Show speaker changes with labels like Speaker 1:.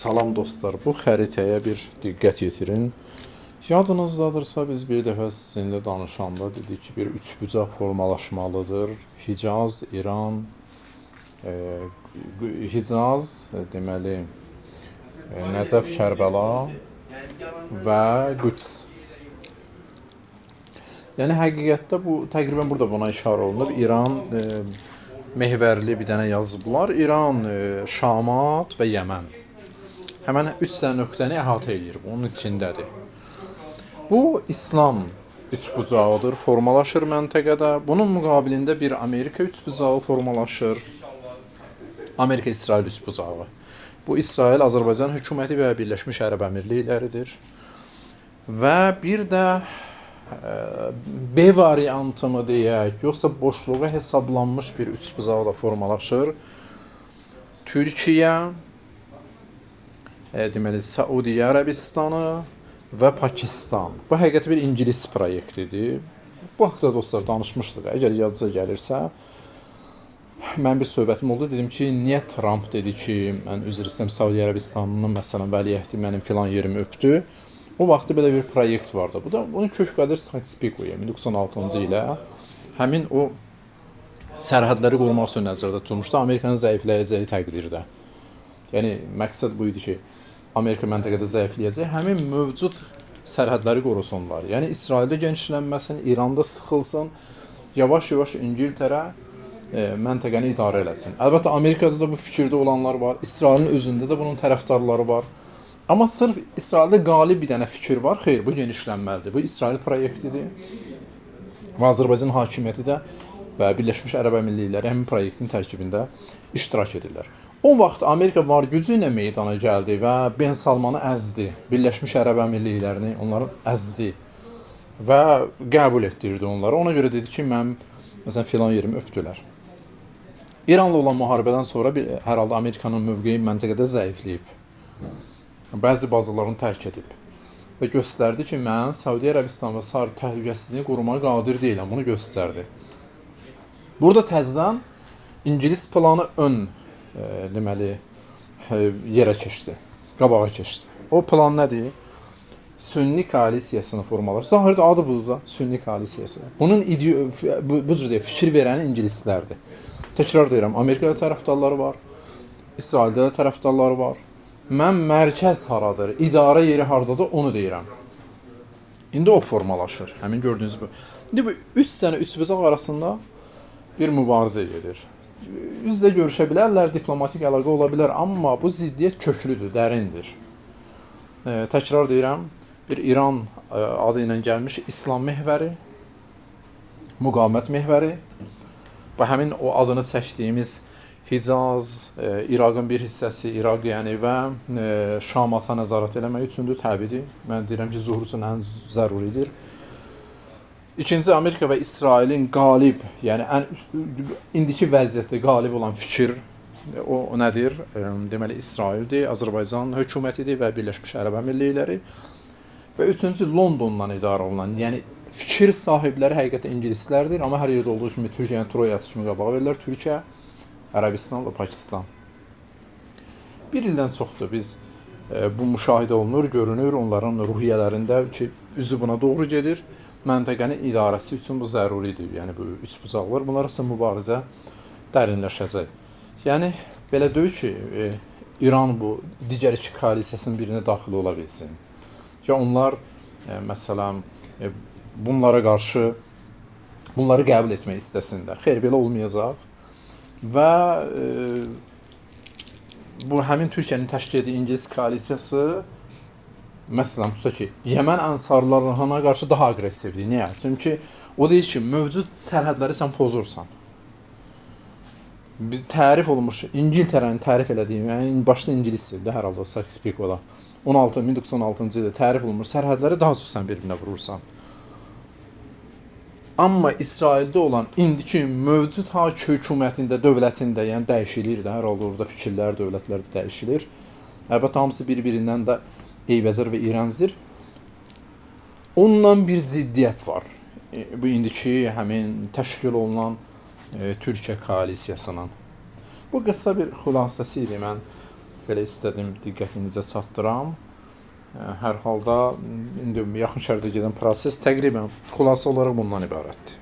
Speaker 1: Salam dostlar, bu xəritəyə bir diqqət yetirin. Yadınızdadırsa biz bir dəfə sizinlə danışanda dedik ki, bir üçbucaq formalaşmalıdır. Hicaz, İran, Hicaz, deməli, Nəcəf, Kərbəla və Qüds. Yəni həqiqətdə bu təqribən burada buna işarə olunur. İran mehvərli bir dənə yazıblar. İran, Şamat və Yəmən. Həmən 3 dənə nöqtəni əhatə edir. Bunun içindədir. Bu İslam üçbucağıdır, formalaşır məntəqədə. Bunun müqabilində bir Amerika üçbucağı formalaşır. Amerika-İsrail üçbucağı. Bu İsrail, Azərbaycan hökuməti və Birləşmiş Ərəb Əmirlikləridir. Və bir də B variantı mı deyək, yoxsa boşluğa hesablanmış bir üçbucağı da formalaşır. Türkiyə, deməli, Səudiyyə Ərəbistanı və Pakistan. Bu həqiqətən bir ingilis proyektidir. Bu haqda dostlar danışmışdıq. Əgər yadınıza gəlirsə, mən bir söhbətim oldu. Dedim ki, niyə Trump dedi ki, mən üzr istəyirəm, Səudiyyə Ərəbistanının məsələn vəliəhdi mənim filan yerimi öpdü. O vaxtda belə bir proyekt vardı. Bu da onun kökədir Sykes-Picot 1996-cı ilə həmin o sərhədləri qorumaq üçün nəzərdə tutulmuşdu. Amerikanın zəifləyəcəyi təqdirdə. Yəni məqsəd bu idi ki, Amerika məntəqədə zəifləyəcək, həmin mövcud sərhədləri qorusunlar. Yəni İsraildə genişlənməsin, İranda sıxılsın, yavaş-yavaş İngiltərə məntəqəni idarə eləsin. Əlbəttə Amerikada da bu fikirdə olanlar var, İsrailin özündə də bunun tərəfdarları var. Amma sırf İsraildə qalib bir dənə fikir var, xeyr, bu genişlənməlidir. Bu İsrail proyektidir və Azərbaycan hakimiyyəti də və Birləşmiş Ərəb Əmirlikləri həmin proyektin tərkibində iştirak edirlər. O vaxt Amerika var gücü ilə meydana gəldi və Ben Salmanı əzdi. Birləşmiş Ərəb Əmirliklərini onları əzdi və qəbul etdirdi onları. Ona görə dedi ki, mən məsələn filan yerimi öpdülər. İranla olan müharibədən sonra hər halda Amerikanın mövqeyi məntəqədə zəifləyib. Bəzi bazalarını tərk edib və göstərdi ki, mən Səudiyyə Ərəbistan və Sahil təhlükəsizliyini qorumağa qadir deyiləm. Bunu göstərdi. Burada təzədən İngilis planı deməli, yerə keçdi, qabağa keçdi. O plan nədir? Sünni koalisiyasını formalaşır. Zahirdə adı budur da, Sünni koalisiyası. Bunun bu cür deyək, fikir verəni ingilislərdir. Təkrar deyirəm, Amerikada tərəfdarları var, İsraildə də tərəfdarları var. Mən mərkəz haradır, idarə yeri hardadır, onu deyirəm. İndi o formalaşır, həmin gördüyünüz bu. İndi bu 3 dənə üçbucaq arasında bir mübarizə gedir. Üzlə görüşə bilərlər, diplomatik əlaqə ola bilər, amma bu ziddiyyət köklüdür, dərindir. Təkrar deyirəm, bir İran adı ilə gəlmiş İslam mehvəri, müqavimət mehvəri və həmin o adını çəkdiyimiz Hicaz, İraqın bir hissəsi, İraq yəni və Şamata nəzarət eləmək üçündür, təbiidir. Mən deyirəm ki, zuhur üçün ən zəruridir. İkinci, Amerika və İsrailin qalib, yəni indiki vəziyyətdə qalib olan fikir, o nədir? Deməli, İsraildir, Azərbaycan hökumətidir və Birləşmiş Ərəb Əmirlikləri. Və üçüncü, Londondan idarə olunan, yəni fikir sahibləri həqiqətən ingilislərdir, amma hər yerdə olduğu kimi Türkiyənin Troya atı kimi qabağa verirlər. Türkiyə, Ərəbistan və Pakistan. Bir ildən çoxdur biz bu müşahidə olunur, görünür, onların ruhiyyələrində ki, üzü buna doğru gedir. Məntəqənin idarəsi üçün bu zəruridir. Yəni, bu üçbucaqlar, bunlar isə mübarizə dərinləşəcək. Yəni, belə deyil ki, İran bu digər iki koalisiyasının birinə daxil ola bilsin. Ki, onlar, məsələn, bunlara qarşı, bunları qəbul etmək istəsinlər. Xeyr, belə olmayacaq. Və bu, həmin Türkiyənin təşkil etdiyi İngilis koalisiyası, məsələn, tutaq ki, Yəmən ənsarlarına qarşı daha aqressivdir. Niyə? Çünki o deyir ki, mövcud sərhədləri sən pozursan. Biz tərif olunmuş, İngiltərənin tərif elədiyi, yəni başda ingilisdir də hər halda Sykes-Picot-da. 1916-cı ildə tərif olunmuş sərhədləri daha çox sən bir-birinə vurursan. Amma İsraildə olan indiki mövcud hökumətində, dövlətində, yəni dəyişilir də, hər halda orada fikirlər, dövlətlər də dəyişilir. Əlbəttə, hamısı bir-birindən də eybəcər və iyrəncdir. Onunla bir ziddiyyət var. Bu indiki həmin təşkil olunan Türkiyə koalisiyasının. Bu qısa bir xülasəsi idi. Mən belə istədim diqqətinizə çatdıram. Hər halda indi yaxın şərqdə gedən proses təqribən xülasə olaraq bundan ibarətdir.